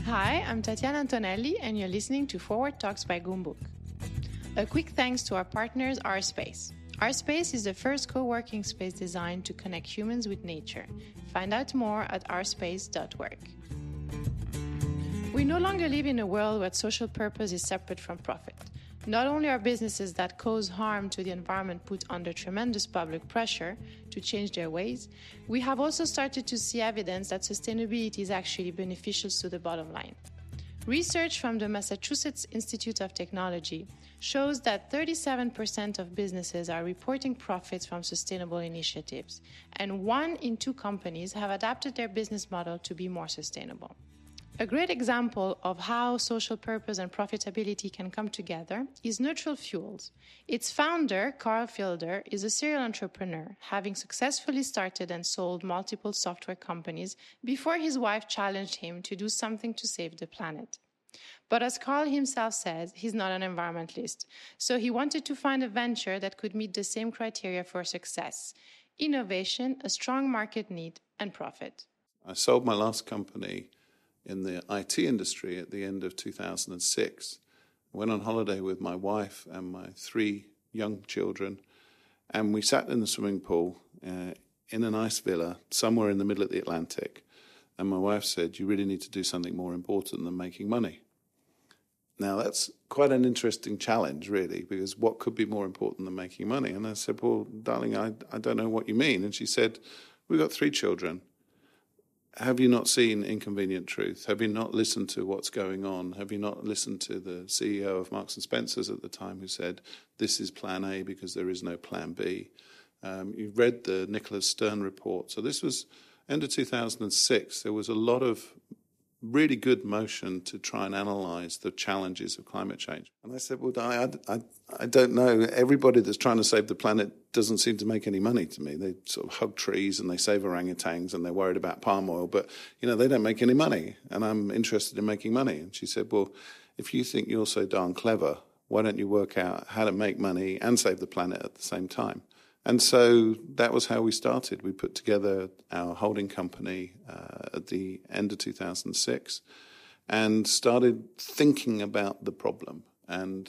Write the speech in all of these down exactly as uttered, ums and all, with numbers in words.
Hi, I'm Tatiana Antonelli, and you're listening to Forward Talks by Goombook. A quick thanks to our partners, RSpace. RSpace is the first co-working space designed to connect humans with nature. Find out more at r space dot work. We no longer live in a world where social purpose is separate from profit. Not only are businesses that cause harm to the environment put under tremendous public pressure to change their ways, we have also started to see evidence that sustainability is actually beneficial to the bottom line. Research from the Massachusetts Institute of Technology shows that thirty-seven percent of businesses are reporting profits from sustainable initiatives, and one in two companies have adapted their business model to be more sustainable. A great example of how social purpose and profitability can come together is Neutral Fuels. Its founder, Carl Fielder, is a serial entrepreneur, having successfully started and sold multiple software companies before his wife challenged him to do something to save the planet. But as Carl himself says, he's not an environmentalist, so he wanted to find a venture that could meet the same criteria for success: innovation, a strong market need, and profit. I sold my last company in the I T industry at the end of two thousand six. I went on holiday with my wife and my three young children, and we sat in the swimming pool uh, in a nice villa somewhere in the middle of the Atlantic. And my wife said, "You really need to do something more important than making money." Now, that's quite an interesting challenge, really, because what could be more important than making money? And I said, "Well, darling, I, I don't know what you mean." And she said, "We've got three children. Have you not seen Inconvenient Truth? Have you not listened to what's going on? Have you not listened to the C E O of Marks and Spencer's at the time who said, this is plan A because there is no plan B? Um, you've read the Nicholas Stern report." So this was end of two thousand six. There was a lot of really good motion to try and analyse the challenges of climate change. And I said, well, I, I, I don't know. Everybody that's trying to save the planet doesn't seem to make any money to me. They sort of hug trees and they save orangutans and they're worried about palm oil, but, you know, they don't make any money. And I'm interested in making money. And she said, well, if you think you're so darn clever, why don't you work out how to make money and save the planet at the same time? And so that was how we started. We put together our holding company uh, at the end of two thousand six and started thinking about the problem. And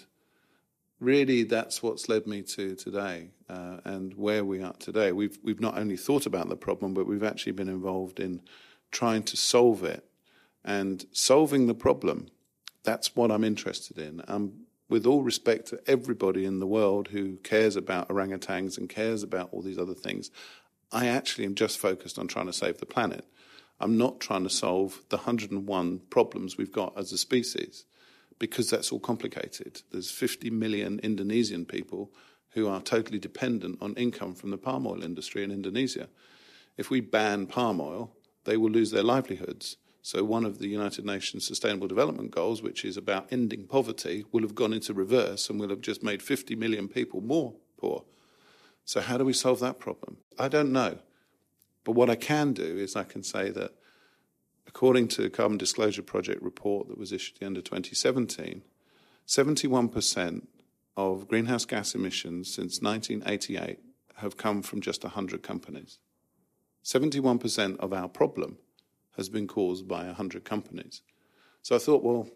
really that's what's led me to today uh, and where we are today. We've, we've not only thought about the problem, but we've actually been involved in trying to solve it. And solving the problem, that's what I'm interested in. I'm with all respect to everybody in the world who cares about orangutans and cares about all these other things, I actually am just focused on trying to save the planet. I'm not trying to solve the one hundred and one problems we've got as a species, because that's all complicated. There's fifty million Indonesian people who are totally dependent on income from the palm oil industry in Indonesia. If we ban palm oil, they will lose their livelihoods. So one of the United Nations Sustainable Development Goals, which is about ending poverty, will have gone into reverse and will have just made fifty million people more poor. So how do we solve that problem? I don't know. But what I can do is I can say that according to the Carbon Disclosure Project report that was issued at the end of twenty seventeen, seventy-one percent of greenhouse gas emissions since nineteen eighty-eight have come from just one hundred companies. seventy-one percent of our problem has been caused by one hundred companies. So I thought, well,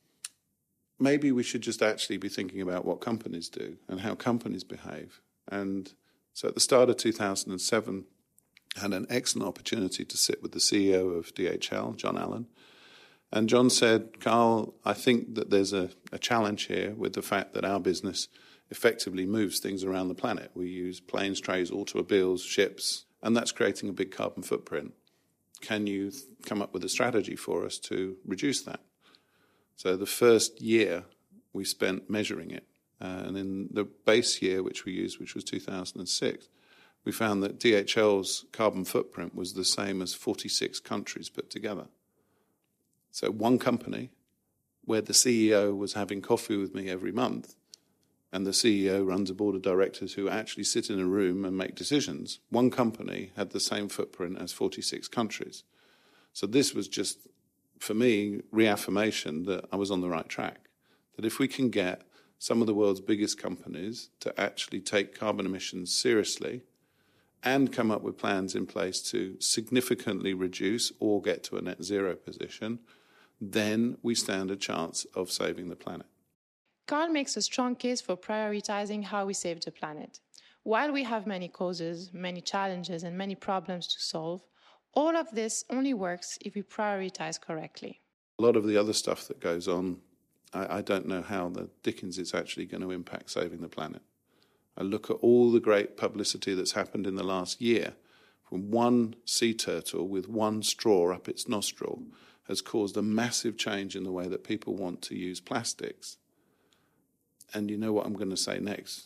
maybe we should just actually be thinking about what companies do and how companies behave. And so at the start of two thousand seven, I had an excellent opportunity to sit with the C E O of D H L, John Allen. And John said, Carl, I think that there's a, a challenge here with the fact that our business effectively moves things around the planet. We use planes, trains, automobiles, ships, and that's creating a big carbon footprint. Can you th- come up with a strategy for us to reduce that? So the first year we spent measuring it. Uh, and in the base year, which we used, which was two thousand six, we found that D H L's carbon footprint was the same as forty-six countries put together. So one company, where the C E O was having coffee with me every month, and the C E O runs a board of directors who actually sit in a room and make decisions, one company had the same footprint as forty-six countries. So this was just, for me, reaffirmation that I was on the right track. That if we can get some of the world's biggest companies to actually take carbon emissions seriously and come up with plans in place to significantly reduce or get to a net zero position, then we stand a chance of saving the planet. Carl makes a strong case for prioritizing how we save the planet. While we have many causes, many challenges, and many problems to solve, all of this only works if we prioritize correctly. A lot of the other stuff that goes on, I, I don't know how the dickens it's actually going to impact saving the planet. I look at all the great publicity that's happened in the last year, from one sea turtle with one straw up its nostril has caused a massive change in the way that people want to use plastics. And you know what I'm going to say next?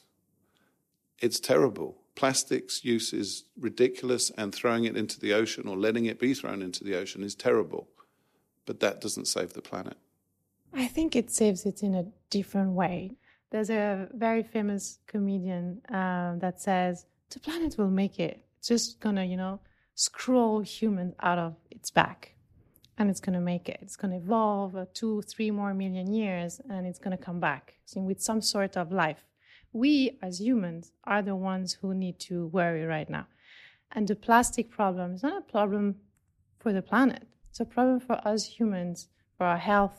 It's terrible. Plastics use is ridiculous, and throwing it into the ocean or letting it be thrown into the ocean is terrible. But that doesn't save the planet. I think it saves it in a different way. There's a very famous comedian um, that says, the planet will make it. It's just going to, you know, scroll humans out of its back. And it's going to make it. It's going to evolve uh, two, three more million years, and it's going to come back so with some sort of life. We, as humans, are the ones who need to worry right now. And the plastic problem is not a problem for the planet. It's a problem for us humans, for our health,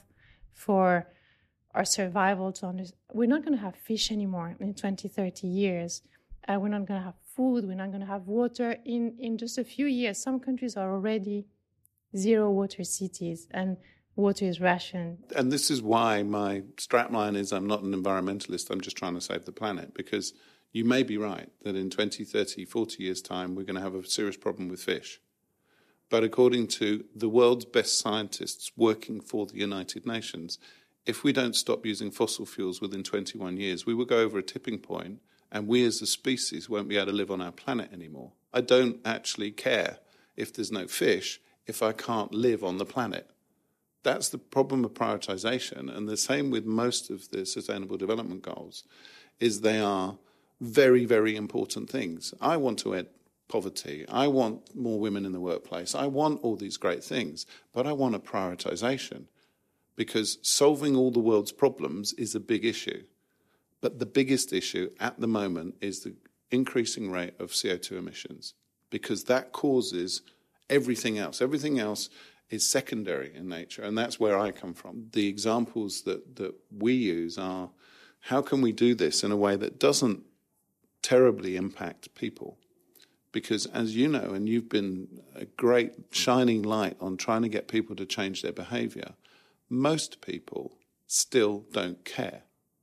for our survival. To understand. We're not going to have fish anymore in twenty, thirty years. Uh, we're not going to have food. We're not going to have water. In, in just a few years, some countries are already zero water cities, and water is rationed. And this is why my strapline is I'm not an environmentalist, I'm just trying to save the planet, because you may be right that in twenty, thirty, forty years' time we're going to have a serious problem with fish. But according to the world's best scientists working for the United Nations, if we don't stop using fossil fuels within twenty-one years, we will go over a tipping point and we as a species won't be able to live on our planet anymore. I don't actually care if there's no fish if I can't live on the planet. That's the problem of prioritization. And the same with most of the Sustainable Development Goals, is they are very, very important things. I want to end poverty. I want more women in the workplace. I want all these great things. But I want a prioritization, because solving all the world's problems is a big issue. But the biggest issue at the moment is the increasing rate of C O two emissions, because that causes everything else. Everything else is secondary in nature, and that's where I come from. The examples that, that we use are, how can we do this in a way that doesn't terribly impact people? Because as you know, and you've been a great shining light on trying to get people to change their behaviour, most people still don't care.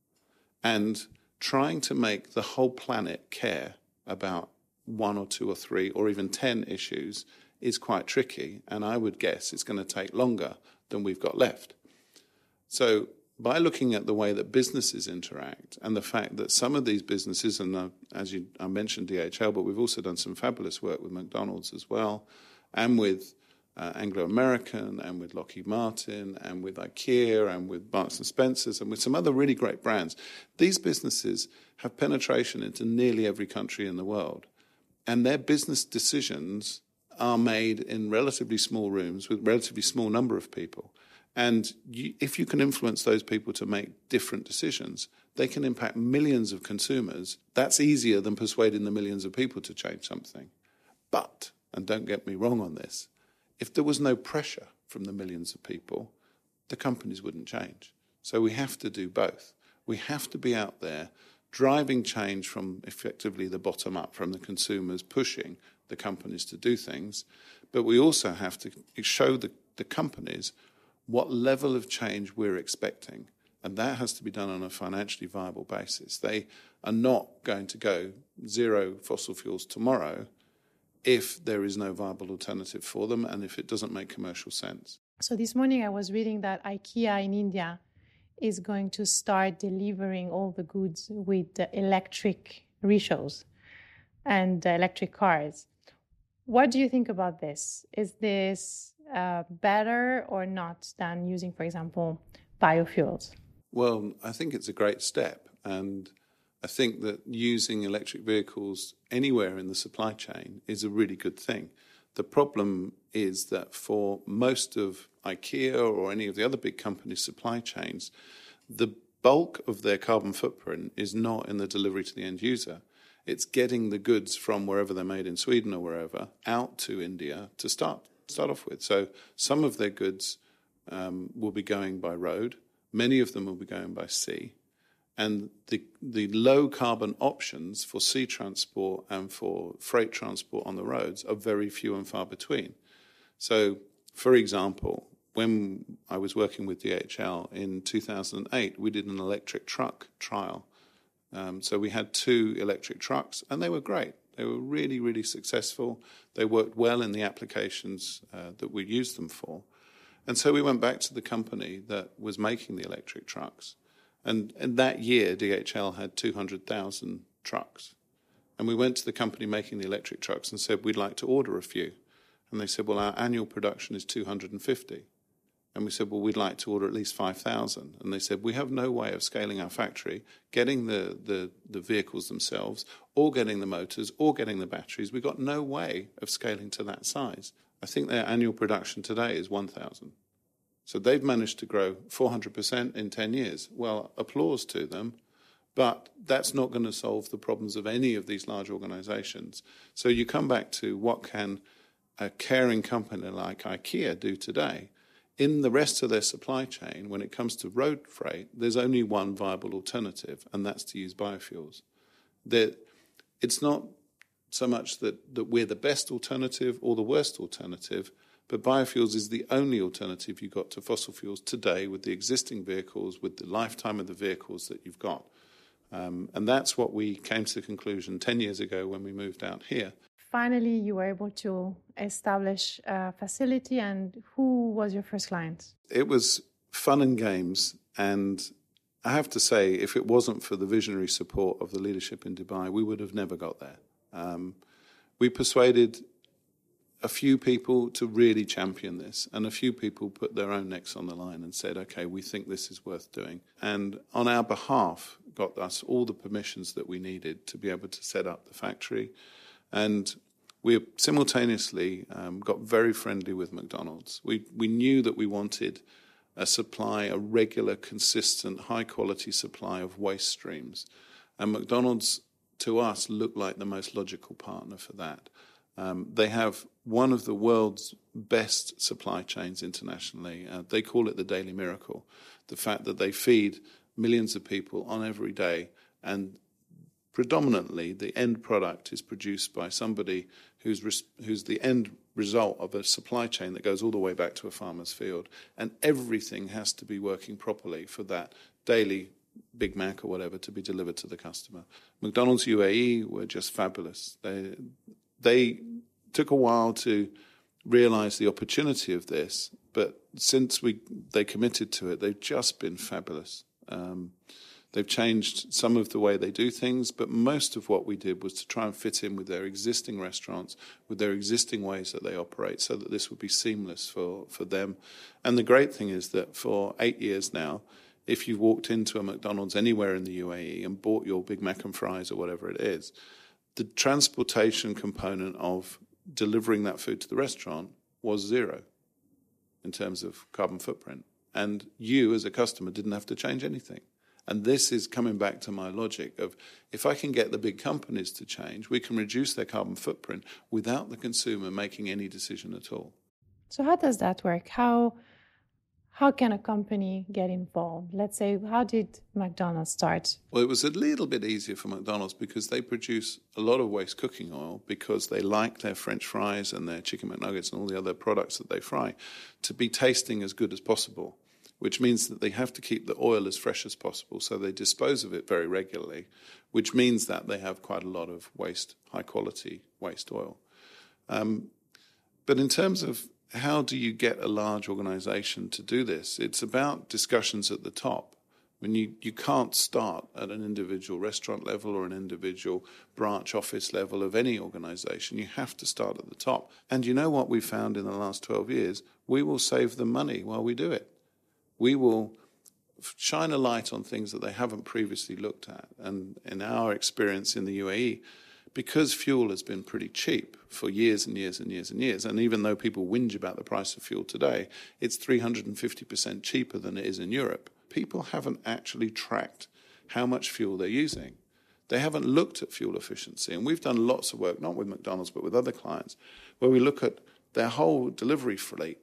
And trying to make the whole planet care about one or two or three or even ten issues is quite tricky, and I would guess it's going to take longer than we've got left. So by looking at the way that businesses interact and the fact that some of these businesses, and uh, as you, I mentioned D H L, but we've also done some fabulous work with McDonald's as well, and with uh, Anglo American, and with Lockheed Martin, and with IKEA, and with Marks and Spencer's, and with some other really great brands. These businesses have penetration into nearly every country in the world, and their business decisions are made in relatively small rooms with relatively small number of people. And you, if you can influence those people to make different decisions, they can impact millions of consumers. That's easier than persuading the millions of people to change something. But, and don't get me wrong on this, if there was no pressure from the millions of people, the companies wouldn't change. So we have to do both. We have to be out there driving change from effectively the bottom up, from the consumers pushing the companies to do things, but we also have to show the, the companies what level of change we're expecting, and that has to be done on a financially viable basis. They are not going to go zero fossil fuels tomorrow if there is no viable alternative for them and if it doesn't make commercial sense. So this morning I was reading that IKEA in India is going to start delivering all the goods with the electric rickshaws and uh, electric cars. What do you think about this? Is this uh, better or not than using, for example, biofuels? Well, I think it's a great step. And I think that using electric vehicles anywhere in the supply chain is a really good thing. The problem is that for most of IKEA or any of the other big companies' supply chains, the bulk of their carbon footprint is not in the delivery to the end user. It's getting the goods from wherever they're made in Sweden or wherever out to India to start start off with. So some of their goods um, will be going by road. Many of them will be going by sea. And the the low carbon options for sea transport and for freight transport on the roads are very few and far between. So, for example, when I was working with D H L in two thousand eight, we did an electric truck trial. Um, so we had two electric trucks, and they were great. They were really, really successful. They worked well in the applications uh, that we used them for. And so we went back to the company that was making the electric trucks. And in that year, D H L had two hundred thousand trucks. And we went to the company making the electric trucks and said, we'd like to order a few. And they said, well, our annual production is two hundred fifty. And we said, well, we'd like to order at least five thousand. And they said, we have no way of scaling our factory, getting the, the, the vehicles themselves, or getting the motors, or getting the batteries. We've got no way of scaling to that size. I think their annual production today is one thousand. So they've managed to grow four hundred percent in ten years. Well, applause to them, but that's not going to solve the problems of any of these large organizations. So you come back to what can a caring company like IKEA do today? In the rest of their supply chain, when it comes to road freight, there's only one viable alternative, and that's to use biofuels. That it's not so much that, that we're the best alternative or the worst alternative, but biofuels is the only alternative you've got to fossil fuels today with the existing vehicles, with the lifetime of the vehicles that you've got. Um, and that's what we came to the conclusion ten years ago when we moved out here. Finally, you were able to establish a facility, and who was your first client? It was fun and games, and I have to say, if it wasn't for the visionary support of the leadership in Dubai, we would have never got there. Um, we persuaded a few people to really champion this, and a few people put their own necks on the line and said, okay, we think this is worth doing. And on our behalf, got us all the permissions that we needed to be able to set up the factory. And we simultaneously um, got very friendly with McDonald's. We we knew that we wanted a supply, a regular, consistent, high-quality supply of waste streams. And McDonald's, to us, looked like the most logical partner for that. Um, they have one of the world's best supply chains internationally. Uh, they call it the Daily Miracle, the fact that they feed millions of people on every day, and predominantly the end product is produced by somebody who's res- who's the end result of a supply chain that goes all the way back to a farmer's field. And everything has to be working properly for that daily Big Mac or whatever to be delivered to the customer. McDonald's U A E were just fabulous. They they took a while to realize the opportunity of this, but since we they committed to it, they've just been fabulous. Um, they've changed some of the way they do things, but most of what we did was to try and fit in with their existing restaurants, with their existing ways that they operate, so that this would be seamless for, for them. And the great thing is that for eight years now, if you've walked into a McDonald's anywhere in the U A E and bought your Big Mac and fries or whatever it is, the transportation component of delivering that food to the restaurant was zero in terms of carbon footprint. And you, as a customer, didn't have to change anything. And this is coming back to my logic of, if I can get the big companies to change, we can reduce their carbon footprint without the consumer making any decision at all. So how does that work? How how can a company get involved? Let's say, how did McDonald's start? Well, it was a little bit easier for McDonald's because they produce a lot of waste cooking oil, because they like their French fries and their chicken McNuggets and all the other products that they fry to be tasting as good as possible, which means that they have to keep the oil as fresh as possible, so they dispose of it very regularly, which means that they have quite a lot of waste, high-quality waste oil. Um, but in terms of how do you get a large organization to do this, it's about discussions at the top. I mean, you, you can't start at an individual restaurant level or an individual branch office level of any organization. You have to start at the top. And you know what we found in the last twelve years? We will save them money while we do it. We will shine a light on things that they haven't previously looked at. And in our experience in the U A E, because fuel has been pretty cheap for years and years and years and years, and even though people whinge about the price of fuel today, it's three hundred fifty percent cheaper than it is in Europe. People haven't actually tracked how much fuel they're using. They haven't looked at fuel efficiency. And we've done lots of work, not with McDonald's, but with other clients, where we look at their whole delivery fleet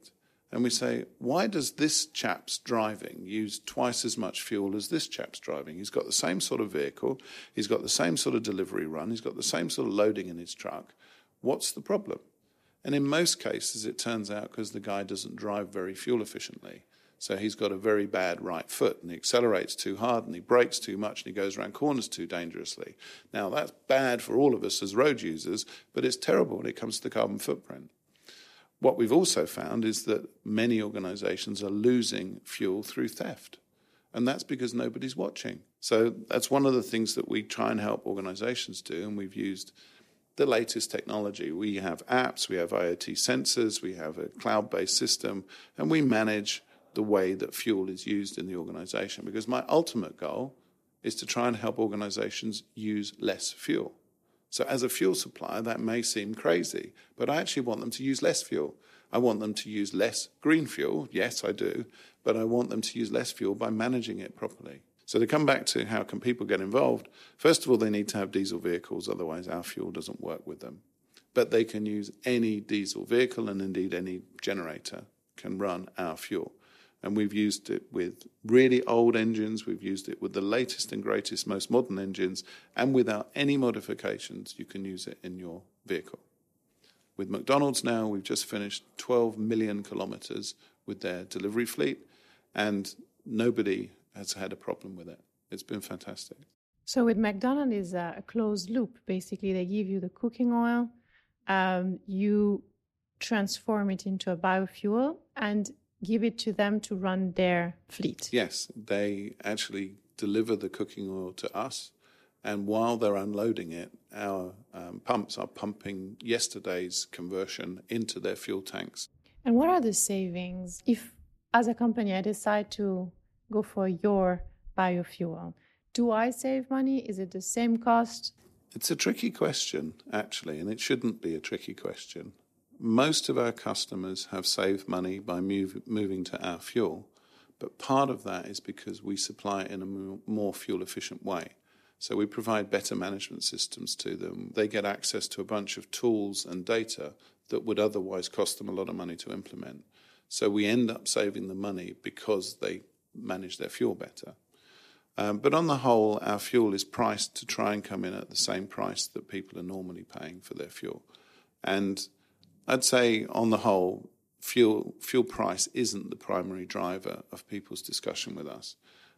And we say, why does this chap's driving use twice as much fuel as this chap's driving? He's got the same sort of vehicle. He's got the same sort of delivery run. He's got the same sort of loading in his truck. What's the problem? And in most cases, it turns out because the guy doesn't drive very fuel efficiently. So he's got a very bad right foot, and he accelerates too hard, and he brakes too much, and he goes around corners too dangerously. Now, that's bad for all of us as road users, but it's terrible when it comes to the carbon footprint. What we've also found is that many organizations are losing fuel through theft, and that's because nobody's watching. So that's one of the things that we try and help organizations do, and we've used the latest technology. We have apps, we have IoT sensors, we have a cloud-based system, and we manage the way that fuel is used in the organization, because my ultimate goal is to try and help organizations use less fuel. So as a fuel supplier, that may seem crazy, but I actually want them to use less fuel. I want them to use less green fuel. Yes, I do, but I want them to use less fuel by managing it properly. So to come back to how can people get involved, first of all, they need to have diesel vehicles, otherwise our fuel doesn't work with them. But they can use any diesel vehicle, and indeed any generator can run our fuel. And we've used it with really old engines, we've used it with the latest and greatest, most modern engines, and without any modifications, you can use it in your vehicle. With McDonald's now, we've just finished twelve million kilometres with their delivery fleet, and nobody has had a problem with it. It's been fantastic. So with McDonald's, it's a closed loop. Basically, they give you the cooking oil, um, you transform it into a biofuel, and give it to them to run their fleet. Yes, they actually deliver the cooking oil to us, and while they're unloading it, our um, pumps are pumping yesterday's conversion into their fuel tanks. And what are the savings if, as a company, I decide to go for your biofuel? Do I save money? Is it the same cost? It's a tricky question, actually, and it shouldn't be a tricky question. Most of our customers have saved money by move, moving to our fuel, but part of that is because we supply it in a more fuel-efficient way. So we provide better management systems to them. They get access to a bunch of tools and data that would otherwise cost them a lot of money to implement. So we end up saving the money because they manage their fuel better. Um, but on the whole, our fuel is priced to try and come in at the same price that people are normally paying for their fuel. And I'd say, on the whole, fuel fuel price isn't the primary driver of people's discussion with us.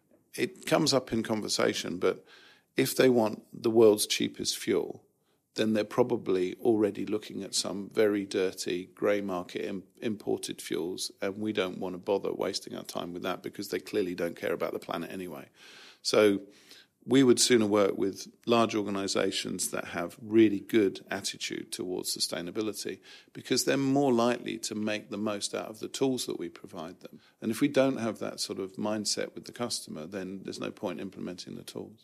It comes up in conversation, but if they want the world's cheapest fuel, then they're probably already looking at some very dirty grey market im- imported fuels, and we don't want to bother wasting our time with that because they clearly don't care about the planet anyway. So we would sooner work with large organizations that have really good attitude towards sustainability because they're more likely to make the most out of the tools that we provide them. And if we don't have that sort of mindset with the customer, then there's no point implementing the tools.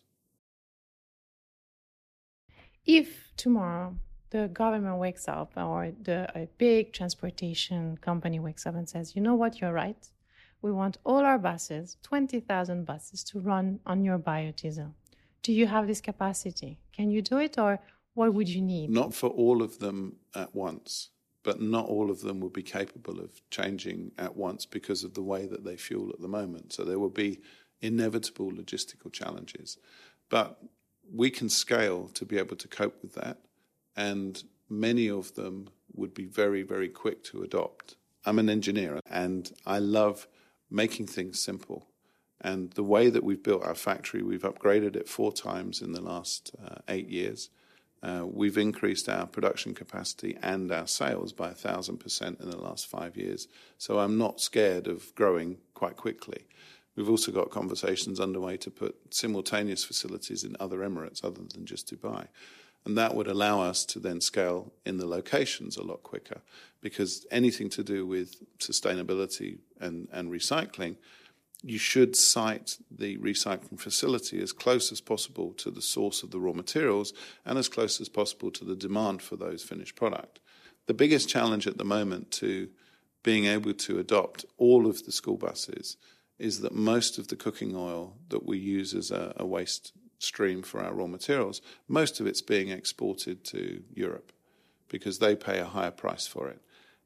If tomorrow the government wakes up or the, a big transportation company wakes up and says, you know what, you're right. We want all our buses, twenty thousand buses, to run on your biodiesel. Do you have this capacity? Can you do it, or what would you need? Not for all of them at once, but not all of them will be capable of changing at once because of the way that they fuel at the moment. So there will be inevitable logistical challenges. But we can scale to be able to cope with that, and many of them would be very, very quick to adopt. I'm an engineer, and I love making things simple. And the way that we've built our factory, we've upgraded it four times in the last uh, eight years. Uh, we've increased our production capacity and our sales by a thousand percent in the last five years. So I'm not scared of growing quite quickly. We've also got conversations underway to put simultaneous facilities in other Emirates other than just Dubai. And that would allow us to then scale in the locations a lot quicker, because anything to do with sustainability and, and recycling, you should site the recycling facility as close as possible to the source of the raw materials and as close as possible to the demand for those finished product. The biggest challenge at the moment to being able to adopt all of the school buses is that most of the cooking oil that we use as a, a waste stream for our raw materials, most of it's being exported to Europe because they pay a higher price for it.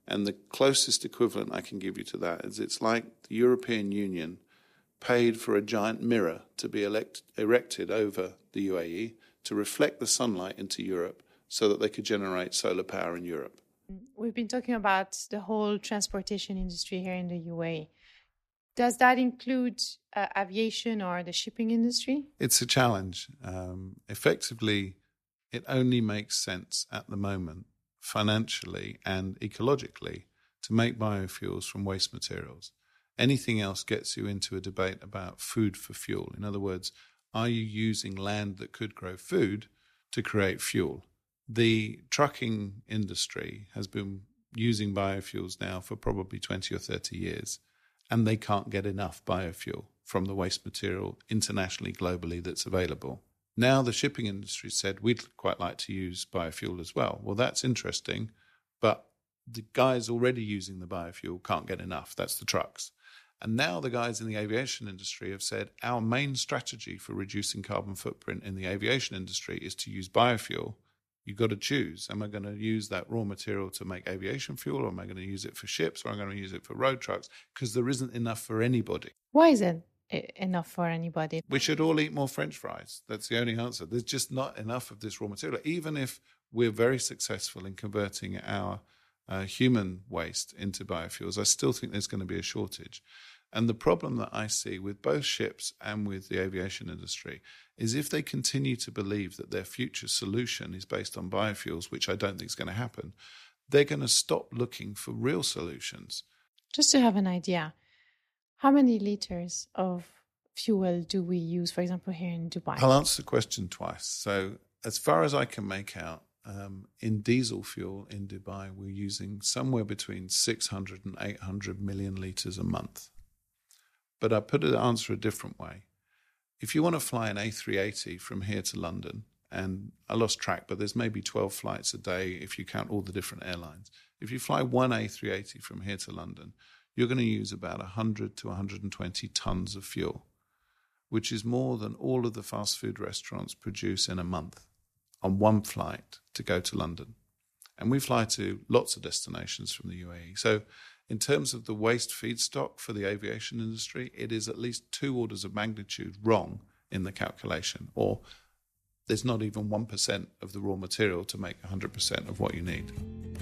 And the closest equivalent I can give you to that is it's like the European Union paid for a giant mirror to be elect- erected over the U A E to reflect the sunlight into Europe so that they could generate solar power in Europe. We've been talking about the whole transportation industry here in the U A E. Does that include uh, aviation or the shipping industry? It's a challenge. Um, effectively, it only makes sense at the moment, financially and ecologically, to make biofuels from waste materials. Anything else gets you into a debate about food for fuel. In other words, are you using land that could grow food to create fuel? The trucking industry has been using biofuels now for probably twenty or thirty years, and they can't get enough biofuel from the waste material internationally, globally that's available. Now the shipping industry said, we'd quite like to use biofuel as well. Well, that's interesting, but the guys already using the biofuel can't get enough. That's the trucks. And now the guys in the aviation industry have said, our main strategy for reducing carbon footprint in the aviation industry is to use biofuel. You've got to choose. Am I going to use that raw material to make aviation fuel, or am I going to use it for ships, or am I going to use it for road trucks? Because there isn't enough for anybody. Why isn't it enough for anybody? We should all eat more French fries. That's the only answer. There's just not enough of this raw material. Even if we're very successful in converting our uh, human waste into biofuels, I still think there's going to be a shortage. And the problem that I see with both ships and with the aviation industry is if they continue to believe that their future solution is based on biofuels, which I don't think is going to happen, they're going to stop looking for real solutions. Just to have an idea, how many liters of fuel do we use, for example, here in Dubai? I'll answer the question twice. So as far as I can make out, um, in diesel fuel in Dubai, we're using somewhere between six hundred and eight hundred million litres a month. But I put the answer a different way. If you want to fly an A three eighty from here to London, and I lost track, but there's maybe twelve flights a day if you count all the different airlines. If you fly one A three eighty from here to London, you're going to use about one hundred to one hundred twenty tons of fuel, which is more than all of the fast food restaurants produce in a month on one flight to go to London. And we fly to lots of destinations from the U A E. So in terms of the waste feedstock for the aviation industry, it is at least two orders of magnitude wrong in the calculation, or there's not even one percent of the raw material to make one hundred percent of what you need.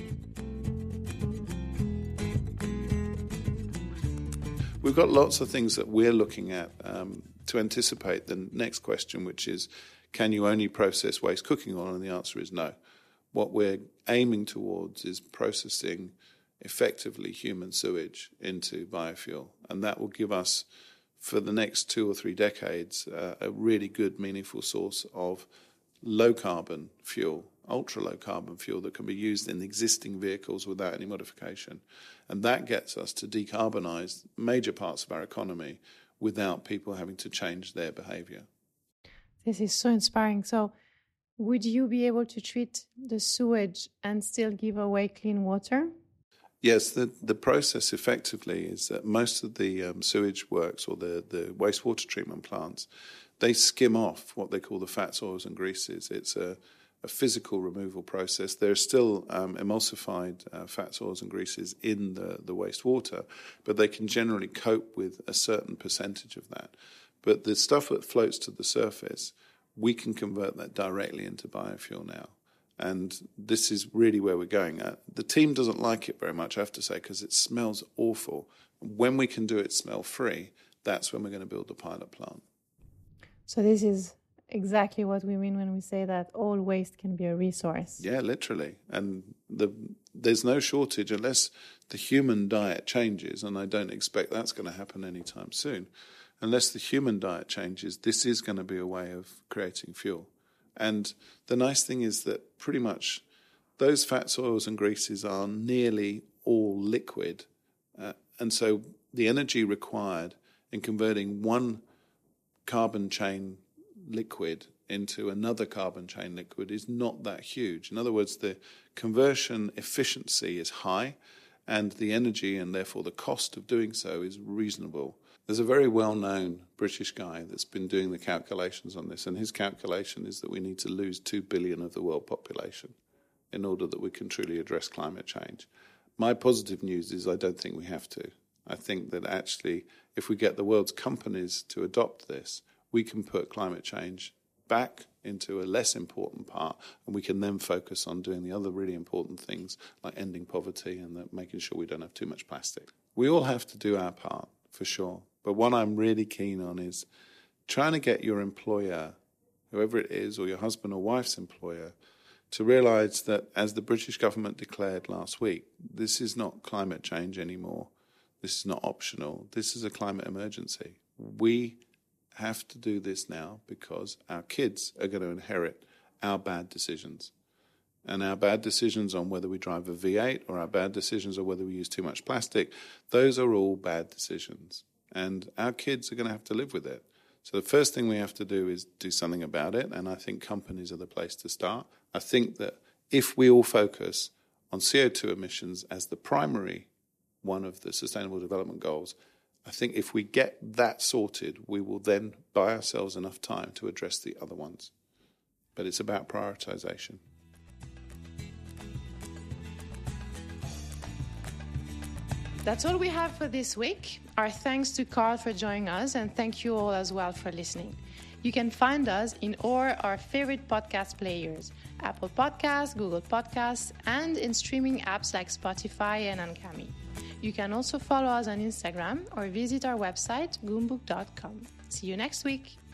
We've got lots of things that we're looking at um, to anticipate the next question, which is, can you only process waste cooking oil? And the answer is no. What we're aiming towards is processing effectively human sewage into biofuel. And that will give us, for the next two or three decades, uh, a really good, meaningful source of low-carbon fuel, ultra-low-carbon fuel that can be used in existing vehicles without any modification. And that gets us to decarbonize major parts of our economy without people having to change their behavior. This is so inspiring. So would you be able to treat the sewage and still give away clean water? Yes, the, the process effectively is that most of the um, sewage works or the, the wastewater treatment plants, they skim off what they call the fats, oils and greases. It's a, a physical removal process. There are still um, emulsified uh, fats, oils and greases in the, the wastewater, but they can generally cope with a certain percentage of that. But the stuff that floats to the surface, we can convert that directly into biofuel now. And this is really where we're going. Uh, the team doesn't like it very much, I have to say, because it smells awful. When we can do it smell-free, that's when we're going to build the pilot plant. So this is exactly what we mean when we say that all waste can be a resource. Yeah, literally. And the, there's no shortage unless the human diet changes, and I don't expect that's going to happen anytime soon. Unless the human diet changes, this is going to be a way of creating fuel. And the nice thing is that pretty much those fats, oils and greases are nearly all liquid. Uh, and so the energy required in converting one carbon chain liquid into another carbon chain liquid is not that huge. In other words, the conversion efficiency is high and the energy and therefore the cost of doing so is reasonable. There's a very well-known British guy that's been doing the calculations on this, and his calculation is that we need to lose two billion of the world population in order that we can truly address climate change. my positive news is I don't think we have to. I think that actually, if we get the world's companies to adopt this, we can put climate change back into a less important part, and we can then focus on doing the other really important things like ending poverty and that making sure we don't have too much plastic. We all have to do our part, for sure. But what I'm really keen on is trying to get your employer, whoever it is, or your husband or wife's employer, to realise that, as the British government declared last week, this is not climate change anymore. This is not optional. This is a climate emergency. We have to do this now because our kids are going to inherit our bad decisions. And our bad decisions on whether we drive a V eight or our bad decisions on whether we use too much plastic, those are all bad decisions. And our kids are going to have to live with it. So the first thing we have to do is do something about it, and I think companies are the place to start. I think that if we all focus on C O two emissions as the primary one of the Sustainable Development Goals, I think if we get that sorted, we will then buy ourselves enough time to address the other ones. But it's about prioritisation. That's all we have for this week. Our thanks to Carl for joining us, and thank you all as well for listening. You can find us in all our favorite podcast players, Apple Podcasts, Google Podcasts, and in streaming apps like Spotify and Ankami. You can also follow us on Instagram or visit our website, goombook dot com. See you next week.